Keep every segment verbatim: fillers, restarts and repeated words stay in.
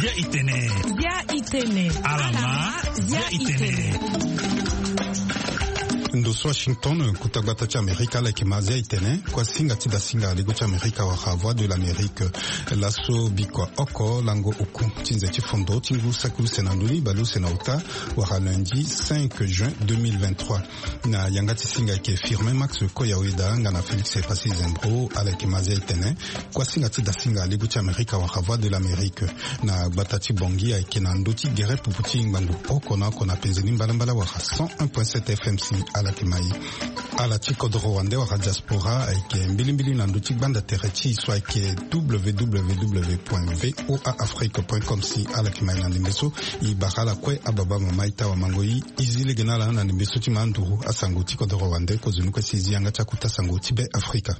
Zia Itene. Zia Itene. Alama. Zia Itene. Ndoso Washington kutagbata cha Amerika la kimazia itene kwa singa tida singa ligo cha Amerika wa Voix de l'Amérique laso bikwa oko lango uku tinze chifondo tingu saku senanduni balu senauta wa lundi cinq juin deux mille vingt-trois na yangati singa ke firme Max Koyaweda ngana Félix Epasi Zembro ala kimazia itene kwa singa tida singa ligo cha Amerika wa Voix de l'Amérique na batati bongi ya kinandoti gere puputi ngbandu oko na kona penzeni mbalambala wa cent un point sept F M C ala kimai ala chiko do Rwanda wa diaspora eke mbili mbili na nduti banda tereti so eke w w w point voa afrique point com si ala kimai na ndimbeso i bakala kwe ababa mamaita wa mangoi izile genala na ndimbeso ti manduru asango chiko do Rwanda ko zunu ko sizi anga chakuta sango tibe Afrika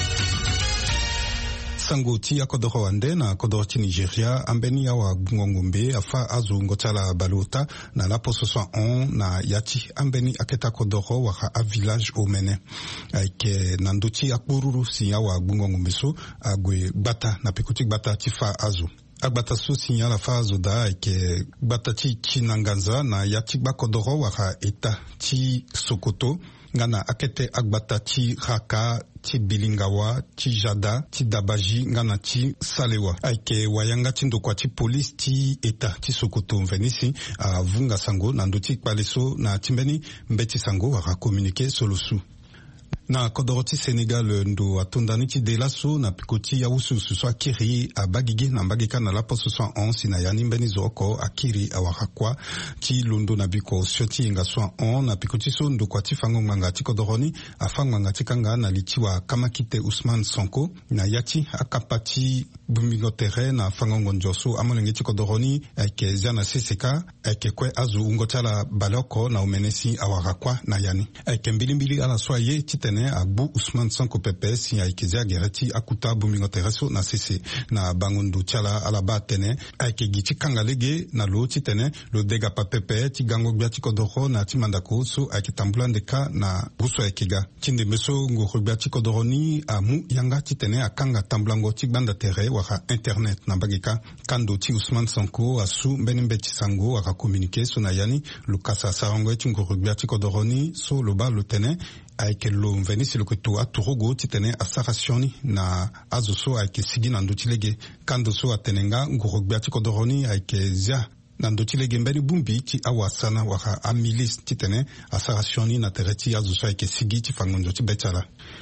sango ti ya kodoro wande na kodoro ti Nigeria ambeni ya wa ngongombe afa azu ngotala balota na la poso soixante et un na yati ambeni aketa kodoro wa a village omene aike nanduti akbururu si ya wa ngongombe so agwe bata na pikuti bata ti fa azu agbata so signala fazo da ke batati chinanganza na yati bakodoro wa eta ti Sokoto ngana akete agbata ti Raka ti Bilingawa ti Jada ti Dabaji ngana ti Salewa aike wayanga ti ndokwa ti police ti eta ti Sokoto mvenisi a vunga sango na ndoti kwaleso na timbeni mbeti sango wa communiquer solosu na kodoroti Senegal ndo atondani ti delaso na pikoti ya usu suswa kiri a bagige na bagika na lapo soixante et un sina yani mbeni zoko akiri awakakwa ti londo na biko sioti inga soixante et un na pikoti so ndo kwa ti fango nganga ti kodoroni afangwa ngati kanga na litiwa kamakite Ousmane Sonko na yati akapati bumingo tere na fango ngonjoso amonenge ti kodoroni eke zana seseka eke kwe azu ungotala baloko na umenesi awakakwa na yani eke mbili mbili ala soye ti agbu Ousmane Sonko Pepe si ya ikezia gereti akuta bumingo tereso na sese na bangundu chala alaba tene aike gichi kangalege na lo ti tene lo dega pa Pepe ti gango gbia ti kodoro na ti mandako so aike tambula ndeka na buso aikega tinde meso ngoro gbia ti kodoro ni amu yanga ti tene akanga tambulango ti gbanda tere waka internet na bagika kando ti Ousmane Sonko asu mbeni mbeti sango waka communiquer so na yani lukasa sarango ti ngoro gbia ti kodoro ni so lo ba lo tene aike lo mvenisi lo kwetu aturogo titene asarasioni na azoso aike sigi na ndotilege kandoso atenenga ngorogbia tikodoroni aike zia na ndotilege mbeni bumbi ti awasana waka amilis titene asarasioni na tereti azoso aike sigi ti fangondo ti betala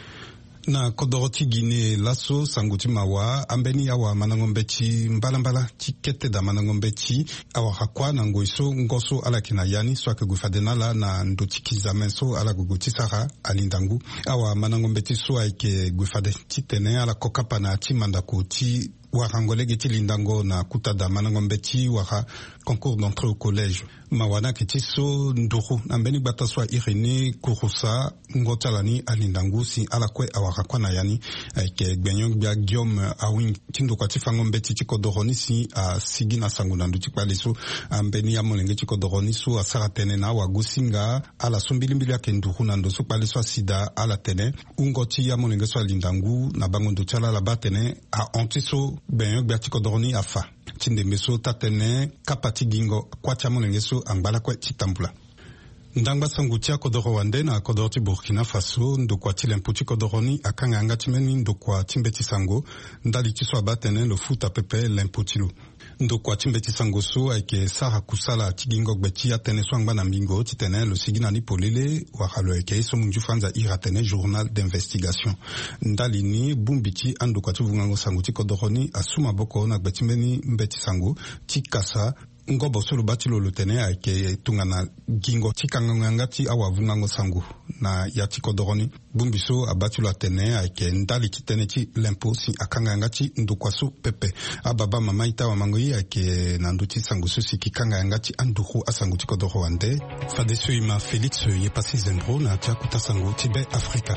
na kodoroti Guinée laso sanguti mawa ambeni awa manangombe ti mbalambala ti kete da manangombe ti awa hakwa na ngoiso ngoso ala kina yani so ake gufadenala na ndoti kizamenso ala guguti sara alindangu awa manangombe ti so ake gufade ti tene ala kokapa na ti mandako ti warangolege ti lindango na kuta da manangombe ti waka concours d'entrée au collège mawana ke ti so nduru ambeni gbata so Irénée Kouroussa ngotalani alindangu si ala kwe awaka kwa na yani ke gbenyon gbia Guillaume awin ti ndokwa ti fangombe ti ti kodoroni si a sigi na sango na nduti kwaleso ambeni ya molenge ti kodoroni so asara tene na wagusinga ala so mbilimbili ake nduru na ndoso kwaleso sida ala tene ungoti ya molenge so alindangu na bango nduti ala la batene a ontiso gbenyon gbia ti kodoroni afa tinde meso tatene kapati gingo kwa cha molenge so angbala kwa chitambula ndangba sangu tia kodoro wande na kodoro ti Burkina Faso ndokwa ti lempu ti kodoroni akanga anga ti meni ndokwa ti mbeti sango ndali ti so abatene lo futa pepe lempu ti lo ndokwa ti mbeti sango so ayeke sara kusala ti gingo gbe ti atene so angba na mbingo ti tene lo sigi na ni polele waka lo ayeke so munju fanza ira tene journal d'investigation ndali ni bumbi ti andokwa ti vungango sango ti kodoroni asu maboko na gbe ti mbeni mbeti sango ti kasa ngobo solo bati lo tene ayeke tungana gingo ti kanganga ti awa vungango sango na ya ti kodoroni bumbiso abati lo tene ayeke ndali ti tene ti lempo si akanganga ti ndokwa so pepe ababa mama ita wa mangoi ayeke na ndu ti sango so si ki kanganga ti anduru asango ti kodoro wande fade so ima Félix ye pasi Zembro na ti akuta sango ti be Afrika.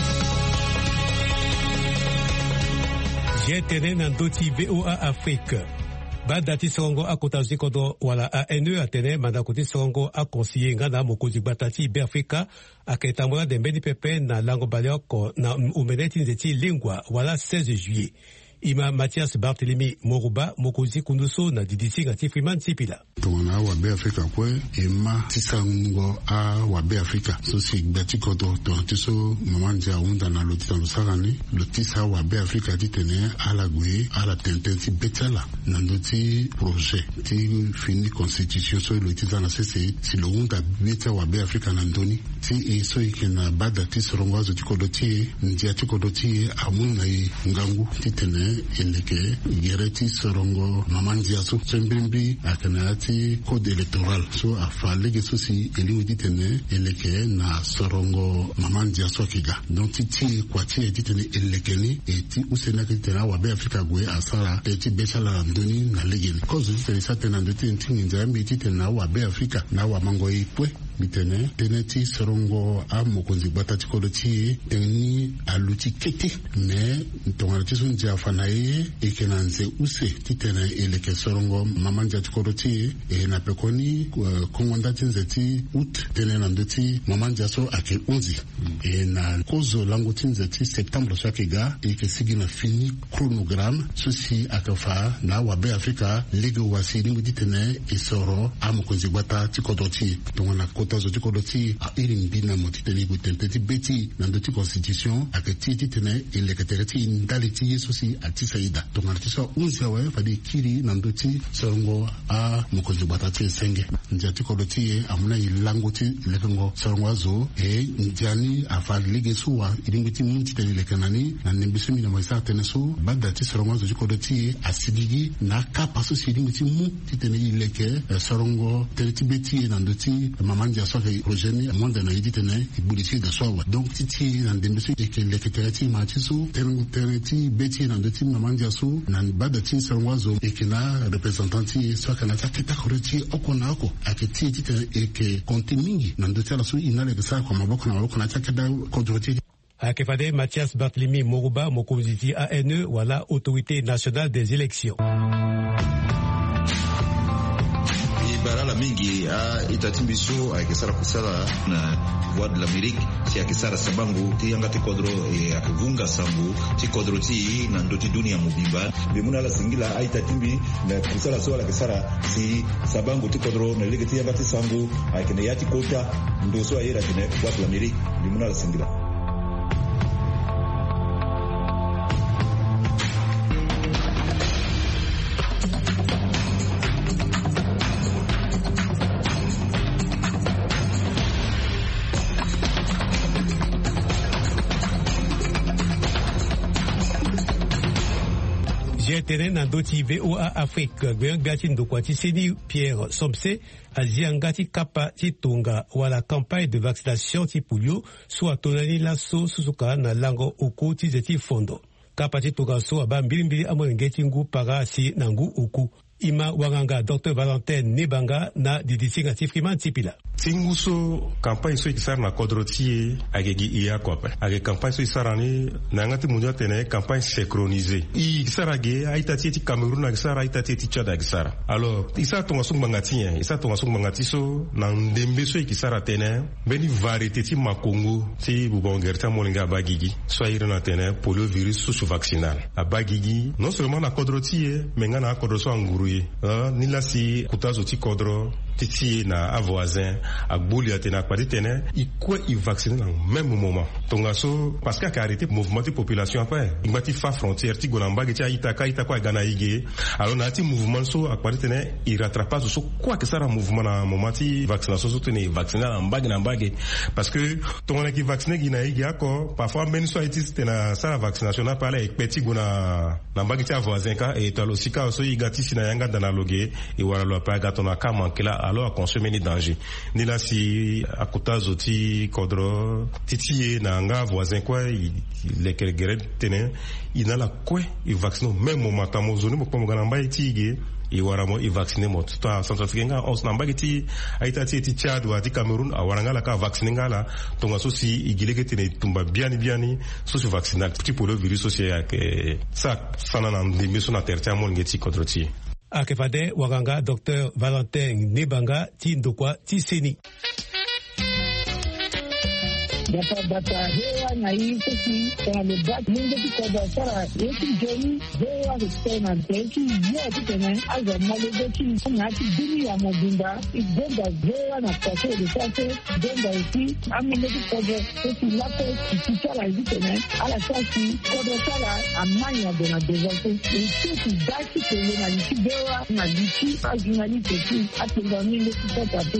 J'ai terrain dans Doti V O A Afrique. Bada ti songo akota zikodo wala A N E atene manda kuti songo akonsiye ngana mokozi batati be Afrika aketambola dembeni pepe na lango balioko na umeneti nzeti lingwa wala seize juillet. Ima Mathias Barthélemy Moruba mokozi kunduso na didisi ngati Freeman Sipila. Tongana wa be Afrika kwe ema tisango a wa be Afrika so si gbati kodo to tiso mamanja unda na lotisa lusagani lotisa wa be Afrika ditene ala gwe ala tententi betala nandoti projet ti fini constitution so lotisa na sese si lo unda beta wa be Afrika nandoni ti e so ikena bada ti sorongo azo tikodo ti ndia tikodo ti amuna i ngangu titene eleke gereti sorongo mamanja so sembimbi akana ti code électoral so afalege so si elimu ditene eleke na sorongo mamanja so kiga donc titi kwati ditene elekeni eti usena kitena wa be Afrika gwe asara eti besala ndoni na legeni cause ditene satena ndoti ntingi nzambi ditena wa be Afrika na wa mango ikwe mitene teneti sorongo a mokonzi batati koloti teni aluti kete me ntongana tisu nja fanaye ekenanze use titene eleke sorongo mamanja tikoloti e na pekoni uh, kongonda tinzeti ut tene na ndoti mamanja so ake unzi e na kozo lango tinzeti septembre so akega eke sigi na fini chronogramme sosi akafa na wabe Afrika lego wasi lingu ditene esoro a mokonzi batati koloti tongana tazo tiko doti a irin bina motiteni gutenteti beti na doti constitution akati titene eleketereti indaliti yesusi atisaida tongartiso unziawe fadi kiri na doti sorongo a mukozi batati senge njati ko doti amuna ilangoti lekengo sorongo azo e njani afa ligesuwa iringiti mutiteni lekanani na nembisumi na moisa tenesu badati sorongo azo tiko doti asidigi na kapaso siringiti mu titene ileke sorongo tereti beti na doti mamanja soke rojeni monde na iditene ibulisi da sowa donc titi na ndembesu eke leketereti machisu tereti beti na ndoti mamanja su na bada tin sarwazo eke na representanti soka na taketa koreti okona ako aketi titi eke konti mingi na ndoti ala su inale kesa kwa maboko na maboko na takeda kodroti akefade Mathias Barthélemy Moruba mokomziti A N E wala autorité nationale des élections. Barala mingi a itatimbiso a kesara kusala na voix de l'Amérique si a kesara sabangu ti anga ti kodro e akivunga sambu ti kodro ti na ndoti dunia mubimba bimuna la singila a itatimbi na kusala so la kesara si sabangu ti kodro na lege ti anga ti sambu a kene yati kota ndoso a yera kene voix de l'Amérique bimuna la singila. Tenen na doti V O A Afrique gwen gati ndokwati seni Pierre Somse azianga ti kapa ti tonga wala campagne de vaccination ti polio so atonani laso susuka na lango uku ti zeti fondo kapa ti tonga so aba mbilimbili amwenge ti ngu para si na ngu uku ima wanganga Docteur Valentin Nebanga na didisinga ti Freeman Tipila. Tinguso campagne so ikisar na kodrotie agegi iya kope age campagne so isarani na ngati munyo tene campagne synchronisée i isara ge aitati ti Cameroun na isara aitati ti Tchad isara alors isa to ngasung mangati isa to ngasung mangati so na ndembe so ikisara tene beni variété ti makongo ti bubongerta molinga bagigi so ira na tene poliovirus sous vaccinal abagigi non seulement na kodrotie menga na kodroso anguru Uh, nila si kutazo ti kodro titi na a voisin a gboli atena kwadi tene ikwe i vacciner na même moment tonga so parce que a arrêté mouvement de population après ngati fa frontière ti golamba ti aita ka ita kwa gana ige alors na ti mouvement so a kwadi tene i rattrapage so quoi que ça ra mouvement na moment ti vaccination so tene vacciner na mbagi na mbagi parce que tonga ki vacciner gi na ige ako parfois même so iti tena sa vaccination na pala e petit gona na mbagi ti a voisin ka e talo sika so igati sina yanga danaloge e wala lo pa gato na ka mankela alors à consommer ni danger ni là si à kota zoti kodro titi na nga voisin quoi les quelques tenen il na la quoi il vaccine même moment tamo zone mo ngana mba tige i waramo i vacciner mo to Centrafrique nga os na mbagiti aita ti ti Tchad wa ti Cameroun a waranga la ka vacciner ngala to nga so si igilege tene tumba biani biani so si vaccinal petit polio virus so si ak sa sana na ndimbe so na tertia mo ngeti kodro ti Akefade waganga Docteur Valentin Nebanga ti ndokwa ti seni. Data data hewa na hii sisi kwa lebak mungu tikoda sara yeki joni hewa kutena teki yote tena aza malebeki ngati dini ya mobimba igenda hewa na pase de pase genda usi amende tikoda sisi lapo kisala hivi tena ala sasi koda sara amanya de na devote sisi dati tena na likibewa na liki azunali teki atenga minde tikoda tu.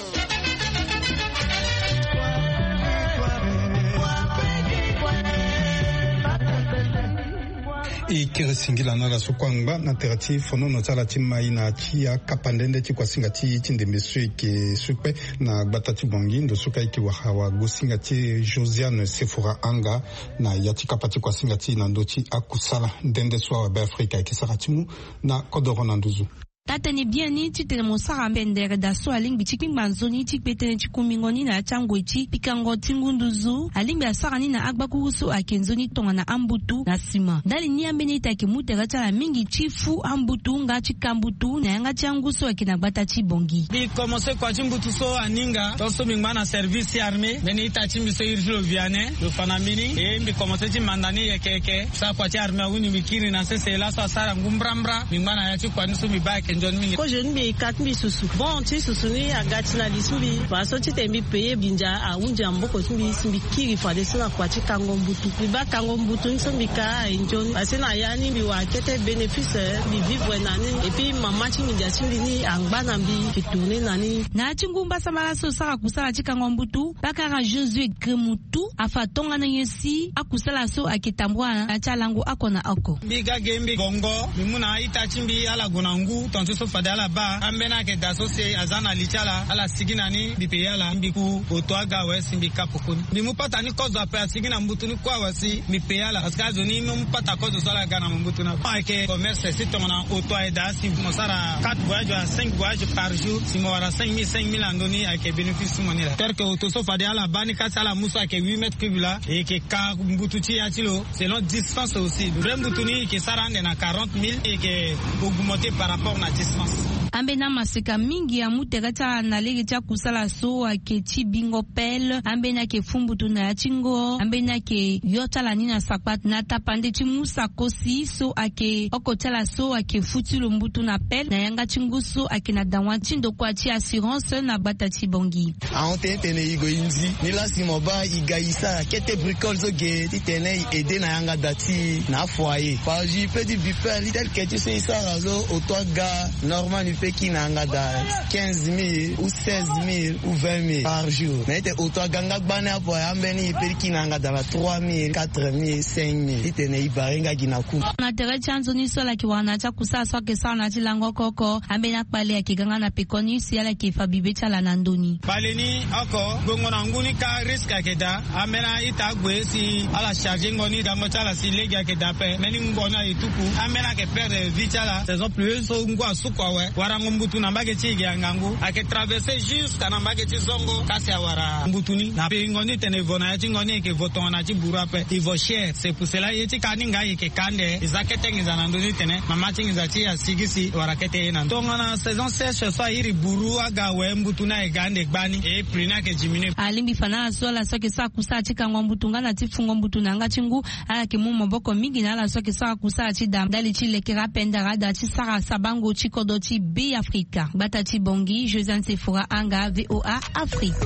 Ikere singila na la sukwangba na terati fono no tala timai na chia kapandende ti kwa singa ti tindembe suike supe na batati bongi ndo suka iki wahawa gusinga ti Josiane Sephora Anga na yati kapati kwa singa ti na ndoti akusala ndende swa wa Afrika ikisaratimu na kodoro na nduzu. Tatane biani ti telemo sara mbendere da so alingbi ti kpingba nzoni ti kpetene ti kumingoni na chango ti pikango tingunduzu alingbi asara ni na agbakurusu ake nzoni tonga na ambutu na sima dali ni ambeni take mutere tala mingi ti fu ambutu nga ti kambutu na yanga ti angusu ake na gbata ti bongi bi commencer kwa timbutu so aninga to so mingma na service armé meni ita ti miso irjo viane do fanamini e bi commencer ti mandani yekeke sa kwa ti armé wuni mikiri na sese la so sara ngumbrambra mingma na ya ti kwa niso mi ba ko jeune bi kat bi susu bon ti susu ni agati na lisumbi paso ti tembi peye binja a unja mboko tumbi simbi kiri fa de sina kwa ti kango mbutu bi ba kango mbutu nsumbi ka enjon asina yani bi wa kete bénéfice bi vivre nani et puis mama ti mi jasili ni angbana bi fitourner nani na chingumba samala so sara kusala ti kango mbutu bakara Josué Gremutu afa tonga na yesi akusala so akitambwa na chalangu akona oko bi ga gembi gongo bi muna ita chimbi ala gonangu tonso so fadala ba ambena ke daso se azana lichala ala sigina ni bipeyala mbiku otwaga wesi mbika pokoni ni mupata ni kozo apa sigina mbutu ni kwa wasi mipeyala askazo ni mupata kozo sala gana mbutu na pa ke commerce site mona otwa eda si mosara quatre voyages à cinq voyages par jour si mo wara cinq mille cinq mille andoni ake bénéfice moni la terre que auto so fadala bani kasala musa ke huit mètres cubes là et que ka mbutu ti atilo selon distance aussi mbutu ni ke sarande na quarante mille et que augmenter par rapport na distance ambe na maseka mingi ya mutereta na lege cha kusala so ake ti bingo pel ambe na ke fumbutu na chingo ambe na ke yota la nina sapat na tapande ti musa kosi so ake okotela so ake futilo mbutu na pel na yanga chingu so ake na danwa chindo kwa ti assurance na bata ti bongi aonte tene igo inzi ni la simoba igaisa kete bricole zo ge ti tene ede na yanga dati na foyer pa ji petit bipel tel que tu sais ça razo otwaga normal ni qui n'a pas quinze mille ou seize mille ou vingt mille par jour. Mais t'es auto ganga bana pour ambeni peri qui n'a pas trois mille, quatre mille, cinq mille. Ite ne ibarenga ginaku. Na tere chanzo ni sola ki wana cha kusasa ke sana ti lango koko ambena pale akiganga na pekoni si ala ki fabibe cha la nandoni. Baleni ako gongo na nguni ka risk akeda amena ita gwe si ala charge ngoni dango cha la si legi akeda pe meni ngona ituku amena ke perdre vita la saison plus so ngwa sukwa we mbutu na mbage chige angangu ake traverser jusqu'à na mbage chizongo kasi awara mbutuni na ngoni tenevona ya chingoni ke voton na chibura pe ivo share c'est pour cela yeti kaninga yeke kande izakete ngiza na ndoni tene mama chingiza chi ya sigisi warakete ina tonga na saison sèche so iri buru aga we mbutu na egande gbani e prina ke jimine alimbi fana sola soke sa kusa chika ngombutu ngana tifungo mbutu na nga chingu ala ke mumo boko mingi na ala soke sa kusa chi dam dali chi lekera pendara da chi sara sabango chi kodoti B Africa. Batati Bongi, Josiane Sephora Anga, V O A Afrique.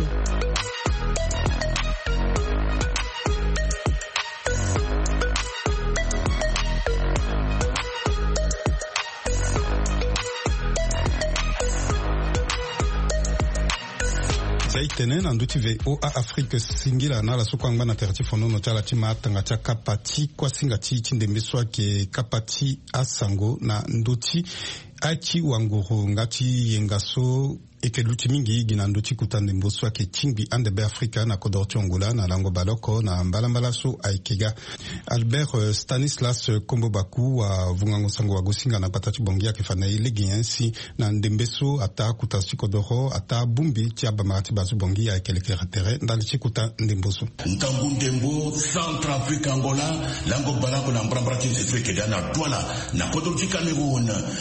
Zaitene na nduti V O A Afrique singila na la sokwangba na terati fono no tala tima tanga cha kapati kwa singa chi chindembeswa ke kapati asango na nduti achi wanguru ngati yengaso eke luti mingi gina nduti kutande mboswa ke chingbi ande be Afrika na kodorti Angola na lango baloko na mbalambala so aikega Albert uh, Stanislas Kombobaku wa vungango sango wa gosinga na patati bongia ke fana ilegi yansi na ndembeso ata kutasi kodoro ata bumbi tiaba marati bazu bongia ekeleke ratere ndali chikuta ndemboso ntambu ndembo Central Africa Angola lango balako na mbrambra tinse feke dana twala na kodorti Cameroon ake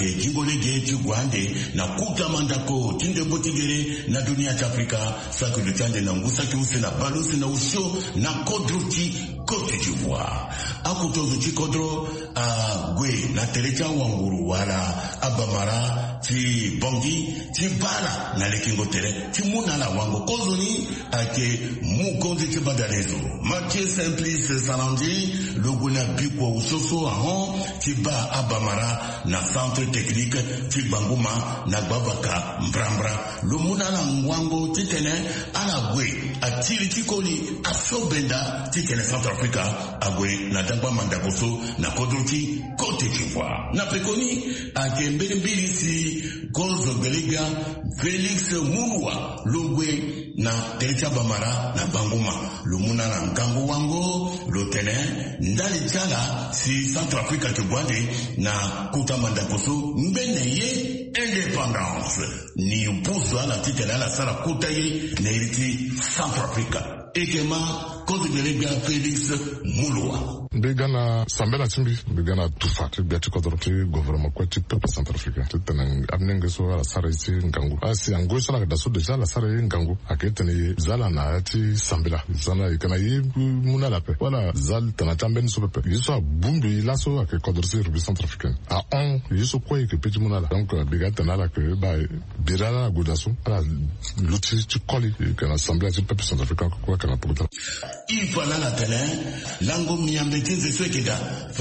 ake jingolege chigwande na kuta mandako tinde botigere na dunia cha Afrika saki lutande na ngusa kiuse na balusi na usho na kodruti Côte d'Ivoire. Akutozo chikodro a gwe na terecha wanguru wala abamara ti bongi ti bala na lekingo tere ti munala wango kozoni ake mukonzi ti badalezo Mathieu Simplice Salandi loguna bikwa usoso ahon ti ba abamara na centre technique ti banguma na babaka mbrambra lo munala wango ti tene ala gwe atiri ti koli asobenda ti tene centre Africa agwe na dangwa mandakoso na kodruti Côte d'Ivoire na pekoni ake mbili mbili si gozo belega Felix Mulwa logwe na terecha bamara na banguma lumuna na ngango wango lotene ndali tala si Centre Africa kibwande na kuta mandakoso mbene ye indépendance ni mpuzo ala titela la sala kuta ye na iriti Centre Africa ekema gozo belega Felix Mulwa Begana Sambela Timbi, Begana Tufa, Biati Kodoroti, Government Quati, Pepe Central Africa, Titan Abnengeso, la Sarisi, Gangu. Asi Angosa, la Dasu de Zala, Sari, Gangu, Aketani, Zala, Naati, Sambela, Zana, Ikanayi, Munalape, voilà, Zal, Tanatamben, Sopepe. Yiso, Bumbi, Lasso, Ake Kodorsi, Rubi Central African. A on, Yiso Kwe, que Petit Munala. Donc, Begatanala, que, bah, Birala, Goudasu, la Luti, Chikoli, que l'Assemblée, Pepe Central African, quoi, qu'elle a pour il faut la télé, lango miambe tinze swekeda,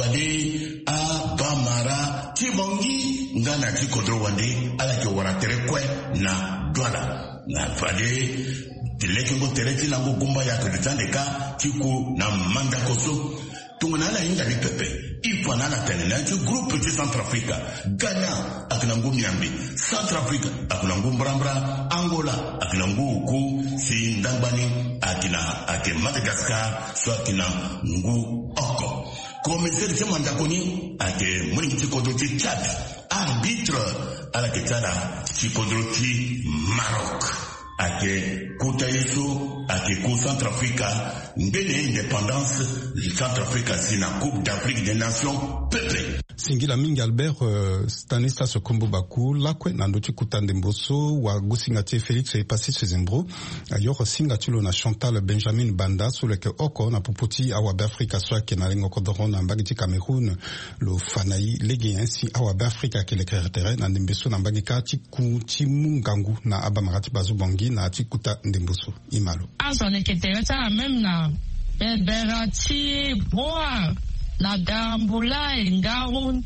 fale a bamara, tibongi, ngana tikodro wande, ala ki wara terekwe na douala. Na fale, tilekingo tereti lango gumba ya kedutandeka, tiku na mandakoso, tungana inda li pepe. Il faut la télé, tu groupe de Centrafrica, Ghana, akinangu miambe, Centrafrica, akinangu mbrambra, Angola, akinangu uku, si ndambani, akina ake Madagascar so akina ngu oko commissaire de mandakoni ake mwingi tikodoti Tchad arbitre ala ketala tikodoti Maroc ake kuta yeso ake ku Centrafrica mbele indépendance Centrafrica sina Coupe d'Afrique des Nations pepe Singila mingi Albert uh, Stanislas Kombo Baku lakwe na ndoti kutande mboso wa gusingati Felix e passé chez Zimbro ayor singatulo na Chantal Benjamin Banda soleke oko na popoti awa Afrika so ke na lengo kodoro na mbagiti Cameroun lo fanai legi ainsi awa Afrika ke le créateur na ndembeso na mbagika tiku timungangu na abamarati bazubongi na tikuta ndemboso imalo azo ne keteta même na berati boa na Dambula Ngaun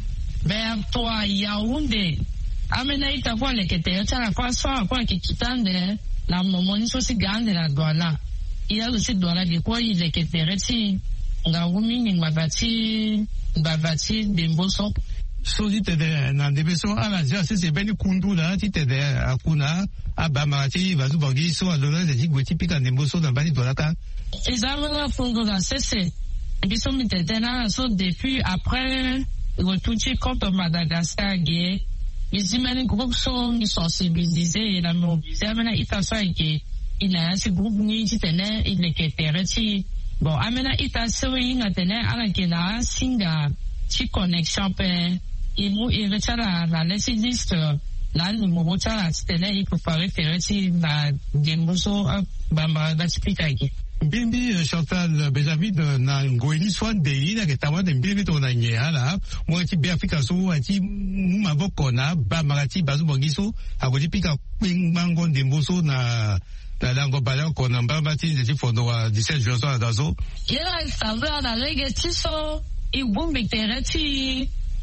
Bertoa Yaounde amena itakuwa lekete chana kwa sawa kwa kikitande na momoni so sigande na douala iya usi douala dikwa ilekete reti ngawumi ni mabati babati demboso so ditede na ndebeso ala ja sese beni kundula titede akuna abamati bazubangi so alona de jigweti pika demboso na bani douala izamana fungula sese biso mitedena so depuis après retourner contre Madagascar gay bizimani groupe so mi sensibiliser la mobiliser amena itaso ike ina si groupe ni titene ileketereti bon amena itaso inga tene ala kena singa chi connexion pe imu iretara la list la numéro tara titene il faut faire tereti na demboso bamba da spikaki Bimbi Chantal Benjamin na ngoini swan de ina ke tawa de bimbi to na nyala mo ti be Afrika so ati maboko na ba marati bazu bongiso akoti pika ping mango de mboso na na lango bala ko na mbamba ti de fondo wa dix-sept juin so dazo yela saveur na lege tiso i bumbi tereti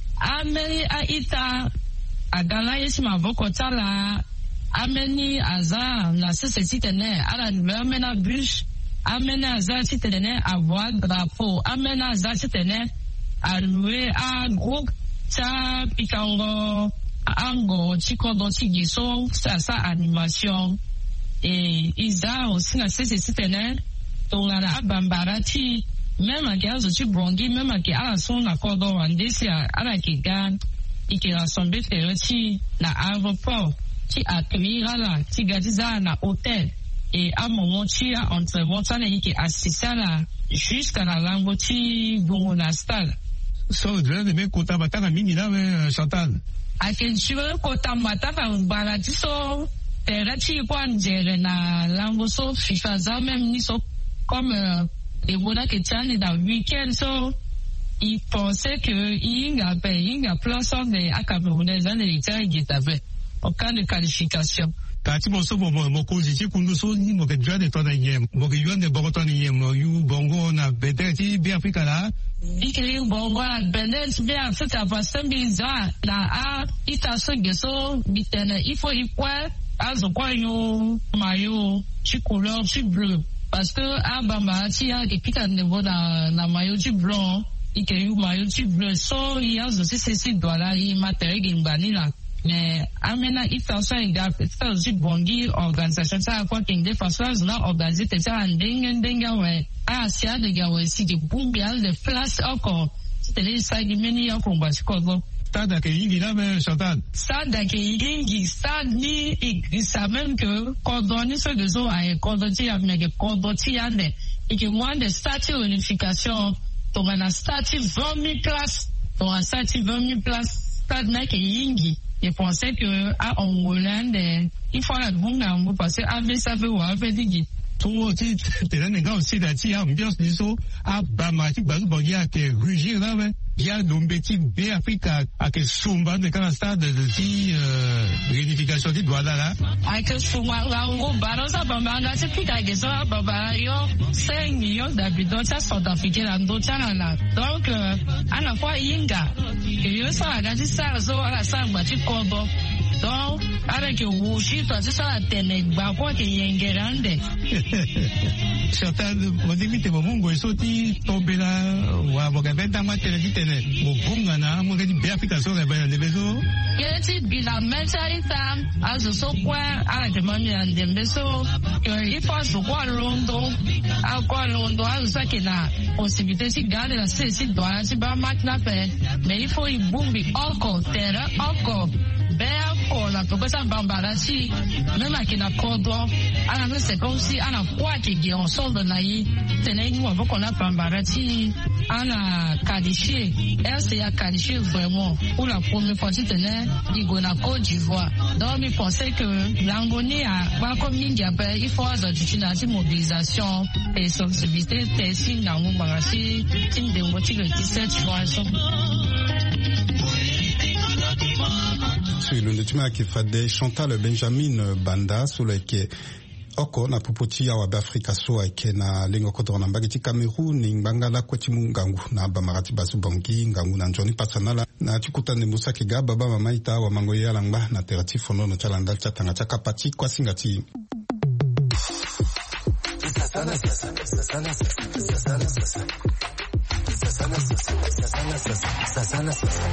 ameri a ita agala yesi maboko tala ameni aza na sese titene ala mena bûche amena za titene avoir drapeau amena za titene a louer a groupe ta pikango ango chikodo chigiso sa sa animation et isa aussi na sese titene to la bambarati même à gazo chi brongi même à ala son na kodo wandesi ala kigan ike rassemble tereti na aéroport qui accueillera la qui gadiza na hôtel et à moment qui a entre montana qui assista la jusqu'à la langoti gongonastal so de me kota batana mingi là Chantal akenchiwe kota mataka baratiso terati kwanjere na langoso FIFA za même niso comme les bonas que tiennent dans le week-end so il pensait que Inga ben Inga place de Camerounais dans les terrains qui avait aucun de qualification. Kati boso mo mo koziti kunduso ni mo ke jade to na yem mo ke yone bogoto ni yem no yu bongo na beteti bi Afrika la ikiri bongo na beteti bi Afrika pasembi za na a ita so geso bitene ifo ikwa azo kwa yo mayo chi couleur chi bleu parce que a bamba ti a ke pika niveau na na mayo chi blanc ikiri mayo chi bleu so ya zo si si dola i materi gimbani la. Mais amena ifasa inga pesa aussi bongi organisation ça quoi qu'il des façons là organiser ça en dingue dingue ouais ah c'est de gars aussi de boumbial de place encore c'était les ça qui meni en combat quoi ça da ke yingi là mais Chantal ça da ke yingi ça ni il ça même que coordonner ce deux ans à coordonner avec que coordonner ande et que moi de statut unification donc on a statut vingt mille places donc un statut vingt mille places ça na ke yingi. Je pensais que à Hollande, il faut la bombe là, on passer avec ça fait ou avec dit. Tout aussi, t'es là, les gars aussi là, tu as ambiance du saut à Bamati, Bazou, il y a que rugir là, mais il y a l'ombétique B Africa, à que Sumba, de quand stade de ti réunification du droit là là. À que Sumba, là, on va balancer Bamba, là, c'est plus qu'à que ça, Bamba, yo, cinq millions d'habitants, ça sont africains là, d'autres là. Donc, à la fois, Inga, que yo, ça, là, c'est ça, ça, ça, bah, tu comprends. Donc, avec le rouge, toi, c'est ça, la tête, bah, quoi, qu'il y a un guérande. Chantal, mon ami, t'es mon mongo, et sauti, tombé là, ou à mon gabin, dans ma télé, télé, mon bon, na, mon gars, bien application, la balle, les maisons. Il y a des bilans, mais ça, il y a, à ce point, à la demande, à des maisons, il faut se voir Londres, à quoi Londres, à ça qu'il a, possibilité, si garde la C, si doit, si pas maintenant, mais il faut y bouger encore, terre, encore. Ben, pour la ça bambara si même à qui n'a pas droit à la c'est comme si à la fois qui est en sol de naï tenez nous avant qu'on a bambara si à la qualifié elle c'est à qualifier vraiment pour la première fois si tenait il go na Côte d'Ivoire donc il pensait que l'Angonie a pas comme il y a il faut une mobilisation et sensibilité testing dans mon barasi team de moitié le dix-sept juin. Sur le document qui fait des Chantal Benjamin Banda sur le qui oko na popoti ya wa Afrika so ake na lengo kodro na mbagiti Cameroun ngangala kwati mungangu na bamarati basu bongi ngangu na njoni pasanala na tikuta ne musa kiga baba mama ita wa mangoya langba na terati fono no chalanda chatanga chakapati kwa singati sana sana sana sana sana sana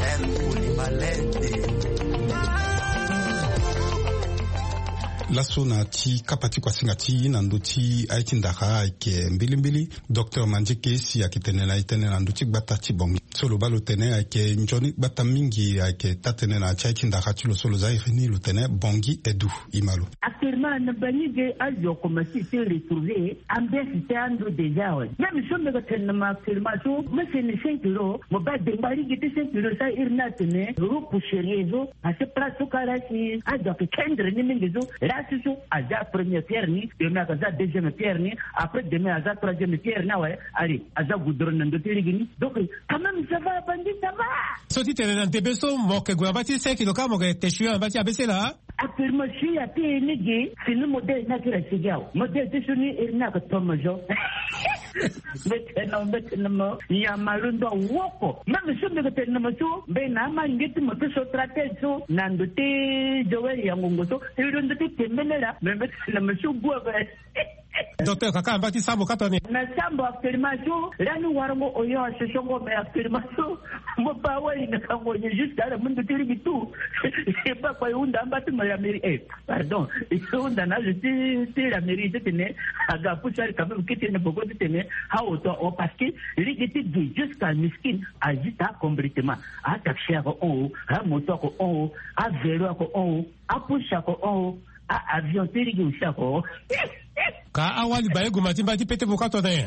laso na ti kapati kwa singati na nduti aiti ndaka ke mbili mbili Docteur Manjeke si akitene na itene na nduti gbata ti bongi solo balo tene ake njoni gbata mingi ake tatene na aiti ndaka ti lo solo zairi ni lo tene bongi edu imalo. Actuellement na banige ajo commencer se retrouver ambesi ando déjà ouais même si me tene ma actuellement so me c'est ne cinq kilos mo ba de bari gite cinq kilos sa irna tene ro poucherezo a se place kala si ajo ke kendre ni mingizo Sisu aza première pierre ni demain aza deuxième pierre ni après demain aza troisième pierre na ouais allez aza goudron ndo tirigini donc quand même ça va bandi ça va soti tene na tebeso mo ke gwa bati cinq kilos ka mo ke teshu bati abese la actuellement je suis à Pénégué c'est le modèle na kira sigao modèle de suni irna ka tomajo maintenant maintenant ya malundo woko même si me tene na so be na ma ngeti mo so trater so nando te jowe ya ngongoso e ndo te menela même la monsieur boive Docteur kaka mbati sambo katone na sambo affirmation la nous warango oyo se songo mais affirmation mo ba wali na kango ni juste la mundu tiri tout c'est pas quoi unda mbati ma ya mairie eh pardon et unda na je te la mairie de tene aga poussar quand même que tene beaucoup de tene ha auto o parce que rigiti de jusqu'à miskin agita complètement a taxi ko on a moto ko on a vélo ko on a poussa ko on a avion tiri ko ka awali baye gumati mbati pete bokato de awali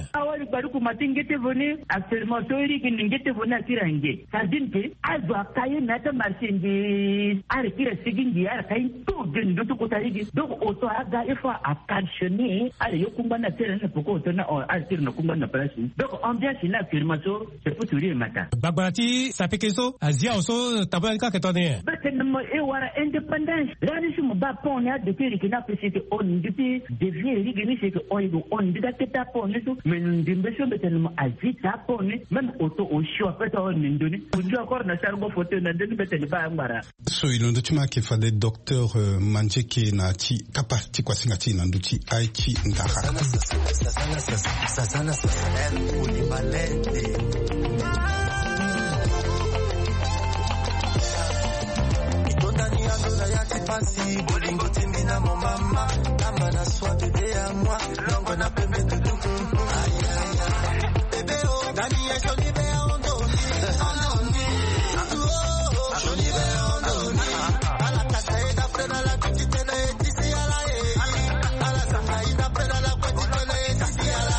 baruku matingete venu actuellement tori ki ngete venu atirange sadinte azwa kaye nata marchandise are kira sigingi are kain to gendo to kotarigi donc auto aga ifa attentionner are yokumba na terrain poko auto na are na kumba na place donc ambiance na affirmation c'est pour tuer mata bagbarati sapekeso azia oso tabanka ketone betenmo e wara indépendance rani sumu ba pon ya depuis que na précité on depuis devient rigini c'est que on on diga keta pon so mais ndimbeso betenmo azita pon même auto au choix peut on ndoni unjo encore na sargo photo na ndeni beteni ba ngara so ilondo chuma ke fade docteur uh, Manjeke na ti kapati kwa singati na nduti aichi ndara sana sana sana sana unibalete itondani ando na yati pasi bolingo timbi na mama kama na swa bebe ya mwa longo na pembe tuduku ay ay ay bebe o dani ya shoni be ondo ondo shoni be ondo ala kasa eda frena la kitena etisi ala e ala sanga ida frena la kitena etisi ala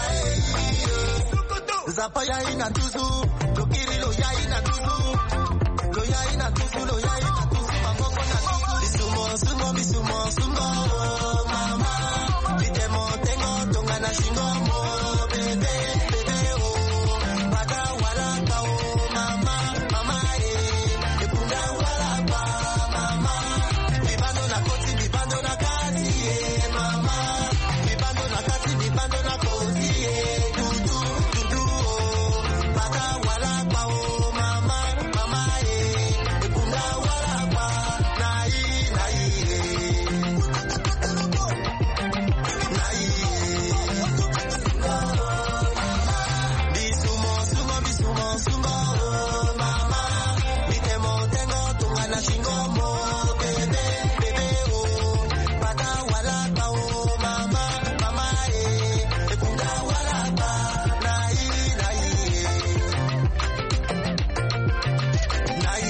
e zapa ya ina tuzu lokiri lo ya ina tuzu lo ya ina tuzu lo ya ina tuzu mangoko na tuzu bisumo sumo bisumo sumo mama bitemo tengo tonga na shingo mo bebe bebe o bada wala ka o mama mama e ekunda wala ba mama bibando na koti bibando na kati e mama bibando na kati bibando na koti e dudu dudu o bada wala ba o mama mama e ekunda wala ba nai nai nai bisumo sumo bisumo sumo mama bitemo tengo tunga na shingo mo bebe bebe o bada wala ba o mama mama e ekunda wala ba nai nai nai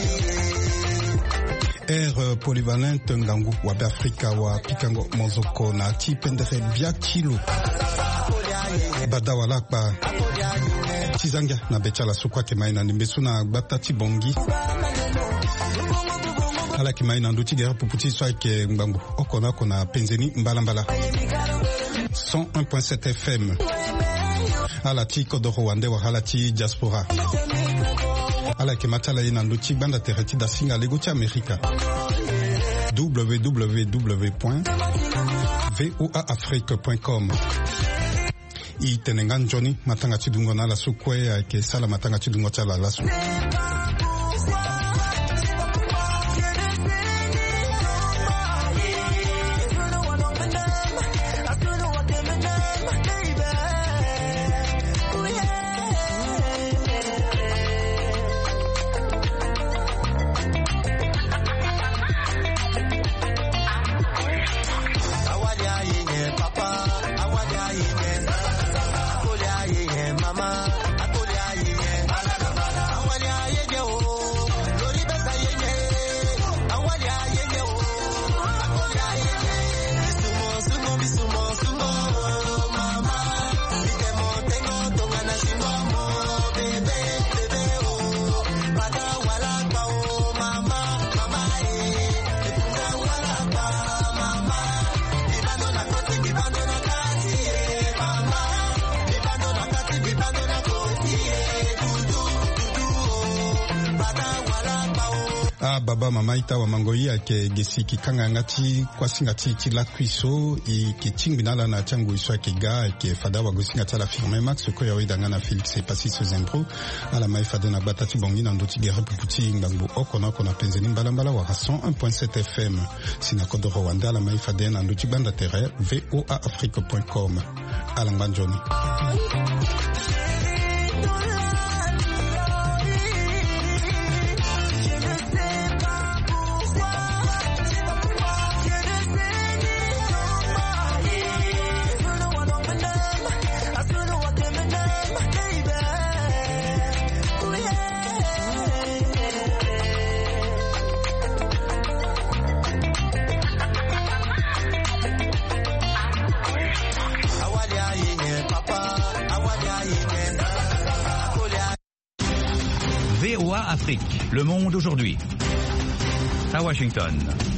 air polyvalente ngangu wa Afrika wa pikango mozoko na ti pendere biakilo bada wala pa tizanga na bechala sukwa ke maina nimbesu na gbata ti bongi ala ke maina nduti gera puputi swa ke ngangu okona kona penzeni mbala mbala cent un point sept F M ala ti kodoro wande wa ala ti diaspora ala ke matala ina nduti banda tereti da singa lego ti Amerika w w w point voa afrique point com i tenengan Johnny matanga chidungo na la sukwe ya ke sala matanga chidungo chala la su baba mama ita wa mangoyi ake gesi kikanga ngati kwa singati tila kwiso i kiching binala na changu iswa kiga ke fada wa gosinga tala firme max ko yawe dangana Felix e pasi so zembro ala mai fada na batati bongi na ndoti gera puputi ngambo okona kona penzeni mbala mbala wa cent un point sept F M sina kodo Rwanda ala mai fada na ndoti banda terre voa afrique point com ala mbanjoni Papa, I want V O A Afrique, Le Monde aujourd'hui. À Washington.